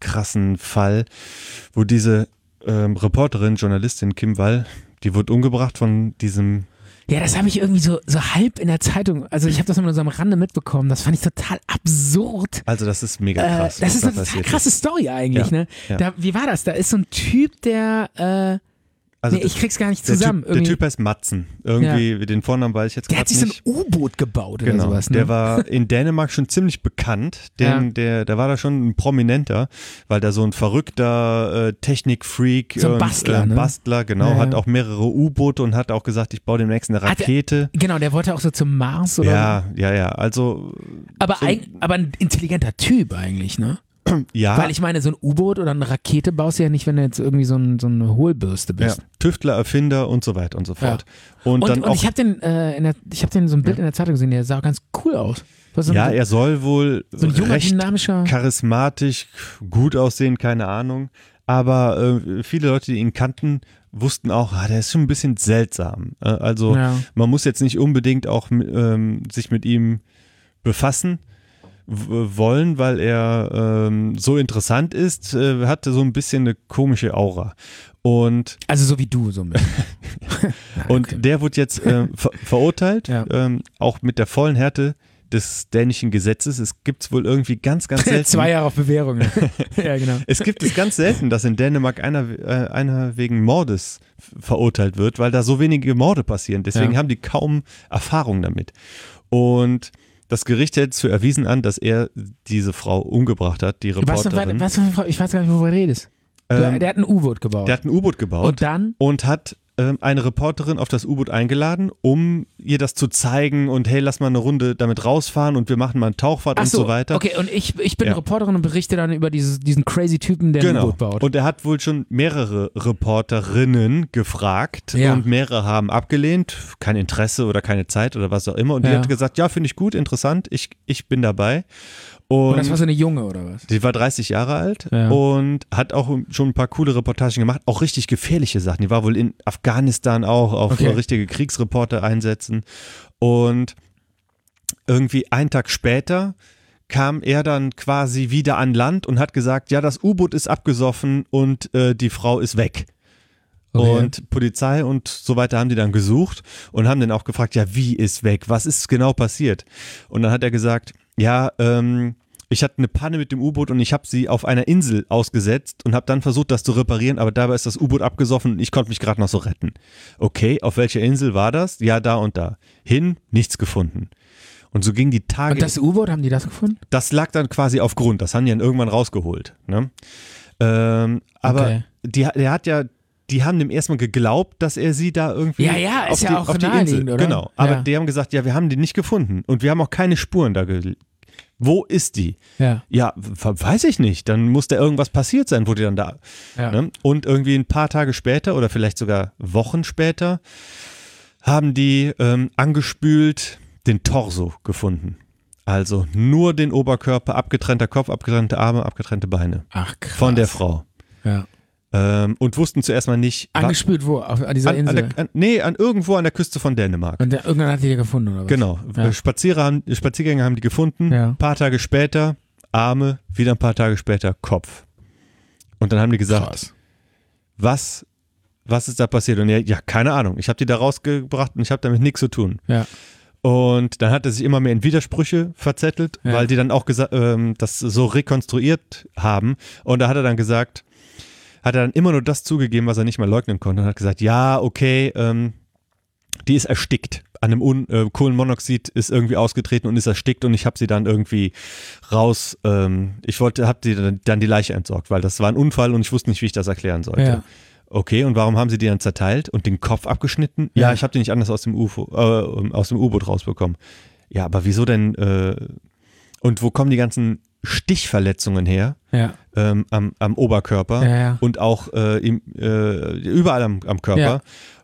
krassen Fall, wo diese ähm, Reporterin, Journalistin Kim Wall, die wurde umgebracht von diesem. Ja, das habe ich irgendwie so, so halb in der Zeitung, also ich habe das nur so am Rande mitbekommen, das fand ich total absurd. Also das ist mega krass. Äh, das ist da eine total passiert krasse ist. Story eigentlich, Ja, ne? ja. Da, wie war das? Da ist so ein Typ, der, äh, Also nee, ich krieg's gar nicht der zusammen. Typ, der Irgendwie- Typ heißt Matzen. Irgendwie, den Vornamen weiß ich jetzt der gerade hat sich so ein nicht. U-Boot gebaut oder Genau, sowas, ne? der war in Dänemark schon ziemlich bekannt, denn Ja. der, der war da schon ein Prominenter, weil da so ein verrückter äh, Technikfreak So ein und Bastler, äh, ne? Bastler, genau, Ja, hat ja. auch mehrere U-Boote und hat auch gesagt, ich baue demnächst eine Hat er- Rakete. Genau, der wollte auch so zum Mars oder Ja, ja, ja, also Aber, so- eig- aber ein intelligenter Typ eigentlich, ne? ja, Weil ich meine, so ein U-Boot oder eine Rakete baust du ja nicht, wenn du jetzt irgendwie so, ein, so eine Hohlbürste ja, bist. Tüftler, Erfinder und so weiter und so fort. Und, Und, dann und auch, ich habe den, äh, in der, ich hab den so ein Bild in der Zeitung gesehen, der sah ganz cool aus. Was ja, er soll wohl so ein junger, recht dynamischer. charismatisch, gut aussehen, keine Ahnung. Aber äh, viele Leute, die ihn kannten, wussten auch, ah, der ist schon ein bisschen seltsam. Äh, also Ja. man muss jetzt nicht unbedingt auch ähm, sich mit ihm befassen w- wollen, weil er ähm, so interessant ist, äh, hatte so ein bisschen eine komische Aura. Und, Also so wie du, so ein bisschen. und okay. der wurde jetzt äh, ver verurteilt, Ja. ähm, auch mit der vollen Härte des dänischen Gesetzes. Es gibt es wohl irgendwie ganz, ganz selten. Zwei Jahre auf Bewährung. Ja, genau. Es gibt es ganz selten, dass in Dänemark einer, äh, einer wegen Mordes f- verurteilt wird, weil da so wenige Morde passieren. Deswegen Ja. haben die kaum Erfahrung damit. Und das Gericht hält es für erwiesen an, dass er diese Frau umgebracht hat, die Was, Reporterin. was, was, ich weiß gar nicht, worüber du redest. Du, Ähm, der hat ein U-Boot gebaut. Der hat ein U-Boot gebaut Und dann? und hat ähm, eine Reporterin auf das U-Boot eingeladen, um ihr das zu zeigen und hey, lass mal eine Runde damit rausfahren und wir machen mal eine Tauchfahrt Ach und so weiter. Okay, und ich, ich bin Ja. Reporterin und berichte dann über dieses, diesen crazy Typen, der ein Genau. U-Boot baut. Und er hat wohl schon mehrere Reporterinnen gefragt Ja. und mehrere haben abgelehnt, kein Interesse oder keine Zeit oder was auch immer. Und die Ja. hat gesagt, ja, finde ich gut, interessant, ich, ich bin dabei. Und, und das war so eine Junge oder was? die war dreißig Jahre alt Ja. und hat auch schon ein paar coole Reportagen gemacht, auch richtig gefährliche Sachen. Die war wohl in Afghanistan auch auf Okay. richtige Kriegsreporter einsetzen. Und irgendwie einen Tag später kam er dann quasi wieder an Land und hat gesagt, ja, das U-Boot ist abgesoffen und äh, die Frau ist weg. Okay. Und Polizei und so weiter haben die dann gesucht und haben dann auch gefragt, ja, wie ist weg? Was ist genau passiert? Und dann hat er gesagt, ja, ähm, ich hatte eine Panne mit dem U-Boot und ich habe sie auf einer Insel ausgesetzt und habe dann versucht, das zu reparieren, aber dabei ist das U-Boot abgesoffen und ich konnte mich gerade noch so retten. Okay, auf welcher Insel war das? Ja, da und da. Hin, nichts gefunden. Und so gingen die Tage. Und das U-Boot, haben die das gefunden? Das lag dann quasi auf Grund, das haben die dann irgendwann rausgeholt. Ne? Ähm, aber Okay. die, der hat ja, die haben dem erstmal geglaubt, dass er sie da irgendwie Ja, ja, auf ist ja die, auch auf die naheliegend, Insel. oder? Genau, aber Ja. die haben gesagt, ja, wir haben die nicht gefunden und wir haben auch keine Spuren da. Ge Wo ist die? Ja. Ja, w- weiß ich nicht. Dann muss da irgendwas passiert sein, wo die dann da. Ja. Ne? Und irgendwie ein paar Tage später oder vielleicht sogar Wochen später haben die ähm, angespült den Torso gefunden. Also nur den Oberkörper, abgetrennter Kopf, abgetrennte Arme, abgetrennte Beine Ach, krass. von der Frau. Ja. Ähm, und wussten zuerst mal nicht. wa- Angespült wo? Auf dieser an, an Insel? der, an, nee, an irgendwo an der Küste von Dänemark. Und der, irgendwann hat die die gefunden, oder was? Genau. Ja. Spazierer haben, Spaziergänger haben die gefunden. Ja. Ein paar Tage später Arme, wieder ein paar Tage später Kopf. Und dann haben die gesagt, Krass. was, was ist da passiert? Und er, ja, keine Ahnung. Ich habe die da rausgebracht und ich habe damit nichts zu tun. Ja. Und dann hat er sich immer mehr in Widersprüche verzettelt, Ja. weil die dann auch gesa- ähm, das so rekonstruiert haben. Und da hat er dann gesagt, hat er dann immer nur das zugegeben, was er nicht mal leugnen konnte. Und hat gesagt, ja, okay, ähm, die ist erstickt. An einem Un äh, Kohlenmonoxid ist irgendwie ausgetreten und ist erstickt und ich habe sie dann irgendwie raus, ähm, ich wollte, habe die dann, dann die Leiche entsorgt, weil das war ein Unfall und ich wusste nicht, wie ich das erklären sollte. Ja. Okay, und warum haben sie die dann zerteilt und den Kopf abgeschnitten? Ja, Ja. ich habe die nicht anders aus dem U F O, äh, aus dem U-Boot rausbekommen. Ja, aber wieso denn? Äh, und wo kommen die ganzen Stichverletzungen her Ja. ähm, am, am Oberkörper Ja, ja. und auch äh, im, äh, überall am, am Körper? Ja.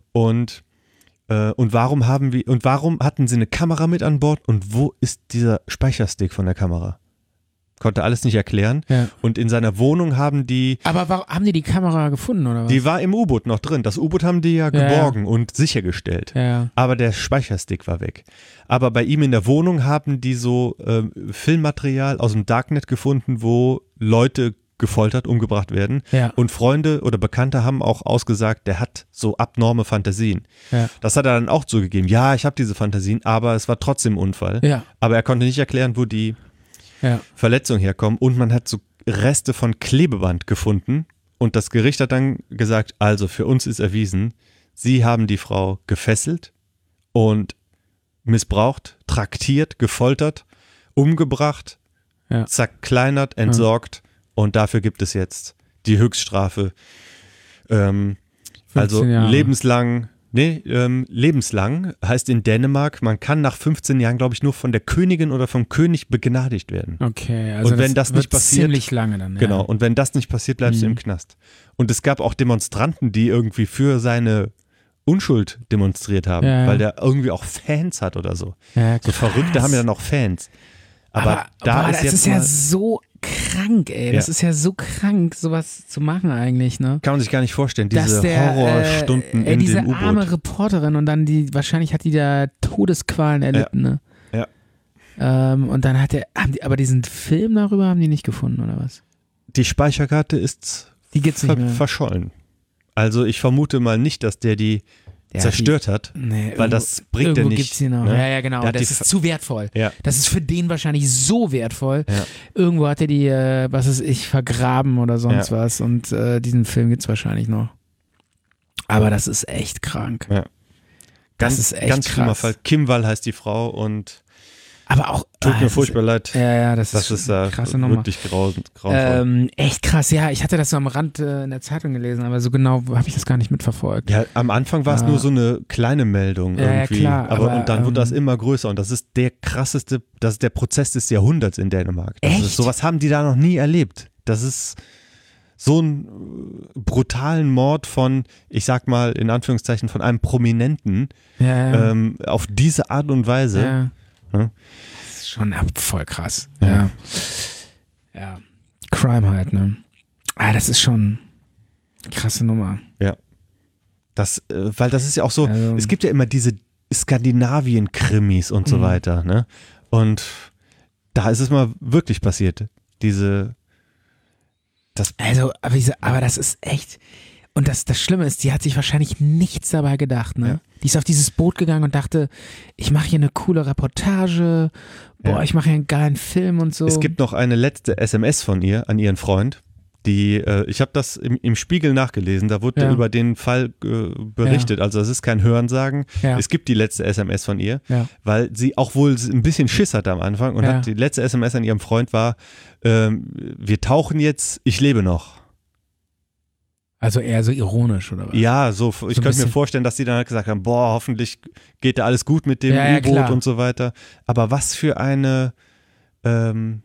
Und äh, und warum haben wir und warum hatten sie eine Kamera mit an Bord und wo ist dieser Speicherstick von der Kamera? Konnte alles nicht erklären. Ja. Und in seiner Wohnung haben die Aber warum, haben die die Kamera gefunden, oder was? Die war im U-Boot noch drin. Das U-Boot haben die ja Ja, geborgen und sichergestellt. ja, ja. Aber der Speicherstick war weg. Aber bei ihm in der Wohnung haben die so ähm, Filmmaterial aus dem Darknet gefunden, wo Leute gefoltert, umgebracht werden. Ja. Und Freunde oder Bekannte haben auch ausgesagt, der hat so abnorme Fantasien. Ja. Das hat er dann auch zugegeben. Ja, ich habe diese Fantasien, aber es war trotzdem ein Unfall. Ja. Aber er konnte nicht erklären, wo die Ja. Verletzungen herkommen. Und man hat so Reste von Klebeband gefunden. Und das Gericht hat dann gesagt, also für uns ist erwiesen, sie haben die Frau gefesselt und missbraucht, traktiert, gefoltert, umgebracht, Ja. zerkleinert, entsorgt und dafür gibt es jetzt die Höchststrafe. Ähm, also fünfzehn Jahre. lebenslang, nee, ähm, lebenslang heißt in Dänemark, man kann nach fünfzehn Jahren, glaube ich, nur von der Königin oder vom König begnadigt werden. Okay, also Und wenn das nicht wird passiert- ziemlich lange dann. Ja. Genau, und wenn das nicht passiert, bleibst du Mhm. im Knast. Und es gab auch Demonstranten, die irgendwie für seine Unschuld demonstriert haben, Ja, ja. weil der irgendwie auch Fans hat oder so. Ja, So krass. Verrückte haben ja dann auch Fans. Aber, Aber da boah, ist das jetzt ist ja mal, so krank, ey. Das Ja. ist ja so krank, sowas zu machen eigentlich, ne? kann man sich gar nicht vorstellen, diese Dass der, Horrorstunden äh, ey, in diese dem arme U-Boot. Reporterin und dann die, wahrscheinlich hat die da Todesqualen erlitten, ne? Ja. Ähm, und dann hat er, haben die, aber diesen Film darüber haben die nicht gefunden, oder was? Die Speicherkarte ist Die gibt's ver nicht mehr. verschollen. Also ich vermute mal nicht, dass der die Ja, zerstört hat, Die, nee, weil das bringt er irgendwo nicht. gibt's die noch. ne? Ja, ja, genau. Der hat Das die ist ver- zu wertvoll. Ja. Das ist für den wahrscheinlich so wertvoll. Ja. Irgendwo hat er die, äh, was ist ich, vergraben oder sonst Ja. was. Und äh, diesen Film gibt's wahrscheinlich noch. Aber das ist echt krank. Ja. Das Ganz, ist echt ganz schlimmer krass. Fall. Kim Wall heißt die Frau und Aber auch. tut ah, mir das furchtbar leid. Ist, ja, ja, das, Das ist ist äh, krasse Nummer. wirklich grau, grauenvoll. Ähm, echt krass, ja. Ich hatte das so am Rand äh, in der Zeitung gelesen, aber so genau habe ich das gar nicht mitverfolgt. Ja, am Anfang war es Ah. nur so eine kleine Meldung Ja, ja, irgendwie. klar, aber, aber, und dann wurde das ähm, immer größer und das ist der krasseste, das ist der Prozess des Jahrhunderts in Dänemark. Das Echt? Ist, sowas haben die da noch nie erlebt. Das ist so einen äh, brutalen Mord von, ich sag mal in Anführungszeichen, von einem Prominenten Ja, ja. ähm, auf diese Art und Weise. ja. Ne? Das ist schon ab- voll krass. Ja. Ja. ja. Crime halt, ne? Ah, das ist schon eine krasse Nummer. Das, äh, weil das ist ja auch so, Also- es gibt ja immer diese Skandinavien-Krimis und so Mhm. weiter, ne? Und da ist es mal wirklich passiert. Diese, das, Also, aber, diese, aber das ist echt. Und das, das Schlimme ist, die hat sich wahrscheinlich nichts dabei gedacht, ne? Ja. Die ist auf dieses Boot gegangen und dachte, ich mache hier eine coole Reportage, boah, Ja. ich mache hier einen geilen Film und so. Es gibt noch eine letzte S M S von ihr an ihren Freund. Die, äh, ich habe das im, im Spiegel nachgelesen, da wurde Ja. über den Fall äh, berichtet. Also es ist kein Hörensagen. Ja. Es gibt die letzte S M S von ihr, Ja. weil sie auch wohl ein bisschen Schiss hatte am Anfang und Ja. hat die letzte S M S an ihrem Freund war, ähm, wir tauchen jetzt, ich lebe noch. Also eher so ironisch, oder was? Ja, so, ich ein könnte mir bisschen- vorstellen, dass die dann halt gesagt haben, boah, hoffentlich geht da alles gut mit dem Ja, ja, U-Boot klar. und so weiter. Aber was für eine ähm,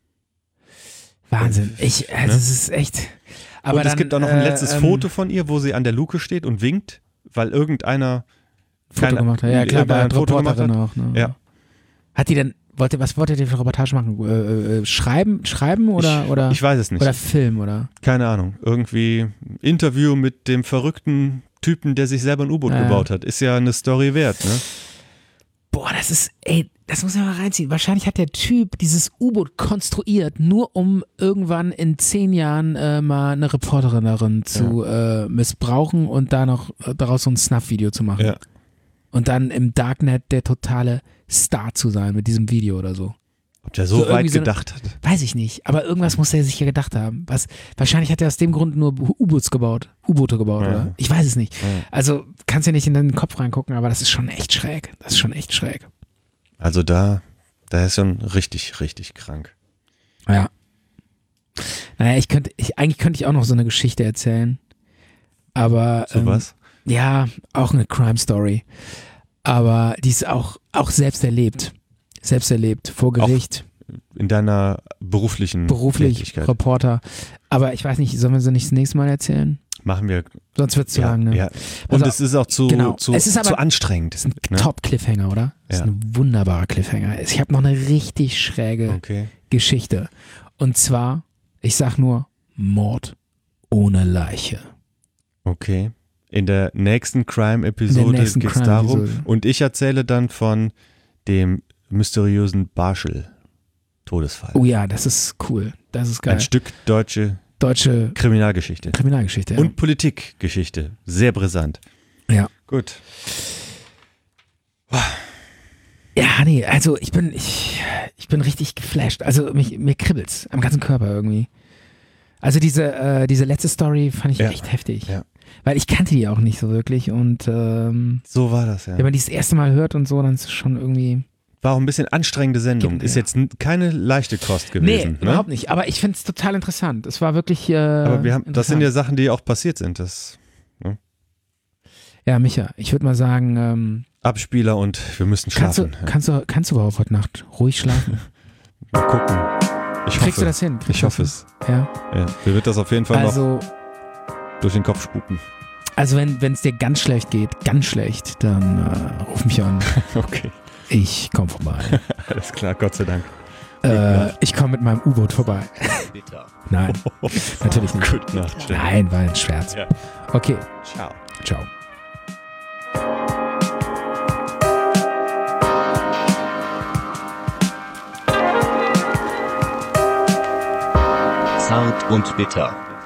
Wahnsinn. Ich, also Ne? es ist echt. Aber und es dann, gibt auch noch ein äh, letztes ähm, Foto von ihr, wo sie an der Luke steht und winkt, weil irgendeiner Foto keine- gemacht hat. Ja, klar, bei irgendeiner der ein Foto gemacht Reporterin auch. Ne? Ja. Hat die denn, wollte, was wollte die für eine Reportage machen? Äh, äh, schreiben, schreiben oder, ich, oder, ich weiß es nicht. oder Film, oder? Keine Ahnung. Irgendwie ein Interview mit dem verrückten Typen, der sich selber ein U-Boot Ja. gebaut hat. Ist ja eine Story wert, ne? Boah, das ist, ey, das muss man mal reinziehen. Wahrscheinlich hat der Typ dieses U-Boot konstruiert, nur um irgendwann in zehn Jahren äh, mal eine Reporterin darin zu äh, missbrauchen und da noch äh, daraus so ein Snuff-Video zu machen. Ja. Und dann im Darknet der totale Star zu sein mit diesem Video oder so. Ob der so, So weit irgendwie so eine- gedacht hat. Weiß ich nicht, aber irgendwas muss er sich ja gedacht haben. Was, wahrscheinlich hat er aus dem Grund nur U-Boots gebaut, U-Boote gebaut, Ja. oder? Ich weiß es nicht. Ja. Also kannst ja nicht in deinen Kopf reingucken, aber das ist schon echt schräg. Das ist schon echt schräg. Also da, da ist schon richtig, richtig krank. Ja. Naja, ich könnte, ich, eigentlich könnte ich auch noch so eine Geschichte erzählen. Aber So ähm, was? ja, auch eine Crime Story. Aber die ist auch, auch selbst erlebt. Selbst erlebt, vor Gericht, In deiner beruflichen beruflich, Tätigkeit. Reporter. Aber ich weiß nicht, sollen wir sie nicht das nächste Mal erzählen? Machen wir. Sonst wird es zu Ja, lang, ne? ja. Und Also, es ist auch zu, genau. zu, Es ist aber- zu anstrengend. Das ist ein ne? Top-Cliffhanger, oder? Das Ja. ist ein wunderbarer Cliffhanger. Ich habe noch eine richtig schräge Okay. Geschichte. Und zwar, ich sag nur, Mord ohne Leiche. Okay. In der nächsten In Crime-Episode der nächsten geht es darum. Crime-Episode. Und ich erzähle dann von dem mysteriösen Barschel-Todesfall. Oh ja, das ist cool. Das ist geil. Ein Stück deutsche Deutsche Kriminalgeschichte. Kriminalgeschichte. Ja. Und Politikgeschichte. Sehr brisant. ja. Gut. Ja, nee, also ich bin, ich, ich bin richtig geflasht. Also mich, mir kribbelt's am ganzen Körper irgendwie. Also diese, äh, diese letzte Story fand ich Ja. echt heftig. Ja. Weil ich kannte die auch nicht so wirklich und ähm, So war das, ja. wenn man die das erste Mal hört und so, dann ist es schon irgendwie. War auch ein bisschen anstrengende Sendung. Gibt- Ist ja. jetzt n- keine leichte Kost Nee, gewesen. ne? überhaupt nicht. Aber ich finde es total interessant. Es war wirklich. Äh, Aber wir haben, das sind interessant. ja Sachen, die auch passiert sind. Das Ja, Micha, ich würde mal sagen, ähm, Abspieler und wir müssen kannst, du, schlafen. ja. kannst, du, kannst du überhaupt heute Nacht ruhig schlafen? Mal gucken. Ich Kriegst hoffe, du das hin? Kriegst Ich du hoffe das es. hin? Ja. Ja. Mir wird das auf jeden Fall noch Also, durch den Kopf spuken. also wenn es dir ganz schlecht geht, ganz schlecht, dann äh, ruf mich an. Okay. Ich komme vorbei. Alles klar, Gott sei Dank. äh, ich komme mit meinem U-Boot vorbei. Bitter. Nein, natürlich nicht. Gute Nacht. Stefan. Nein, war ein Scherz. Ja. Okay, Ciao. ciao. Zart und bitter.